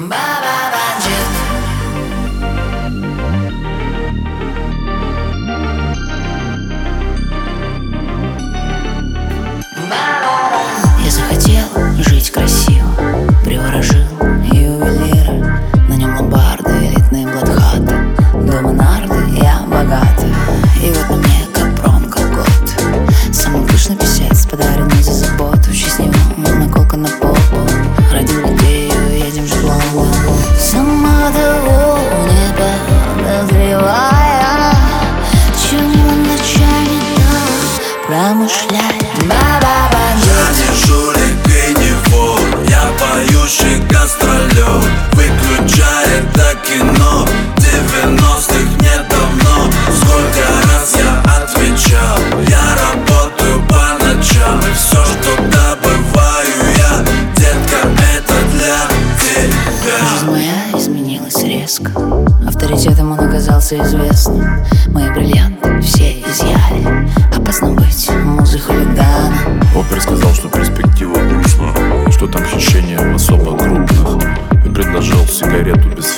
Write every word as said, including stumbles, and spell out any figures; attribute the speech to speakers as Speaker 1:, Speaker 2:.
Speaker 1: Я захотел жить красиво, приворожил ювелира. На нем ломбарды, элитные бладхаты, дома нарды, я богатый. И вот на мне капрон, колгот, самый пышный писец, подаренный за заботу. В честь него наколка на попу, ради людей едем в Лондон. Сама того не подозревая, чему ночами так промышляя.
Speaker 2: Я не жулик и не вор, я поющий гастролер. Выключает до кино, девяностых нет давно. Сколько раз я отвечал, я работаю по ночам. И все, что добываю я, детка, это для тебя.
Speaker 1: Жизнь моя изменилась резко, авторитетом он оказался известным. Мои бриллианты все изъяли, опасно быть музой хулигана.
Speaker 3: Опер сказал, что перспектива грустна, что там хищение особо крупных, и предложил сигарету без